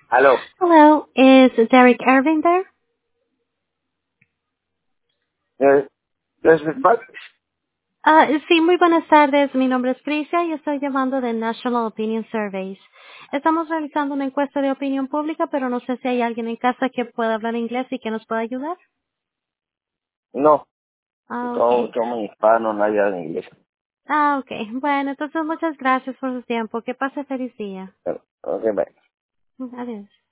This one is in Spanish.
Aló. Hello, is Derek Irving there? Eh, ¿Desde Sí, muy buenas tardes. Mi nombre es Tricia y estoy llamando de National Opinion Surveys. Estamos realizando una encuesta de opinión pública, pero no sé si hay alguien en casa que pueda hablar inglés y que nos pueda ayudar. No, Okay. somos hispanos, nadie habla inglés. Okay. Bueno, entonces muchas gracias por su tiempo. Que pase feliz día. Ok, bye. Adiós.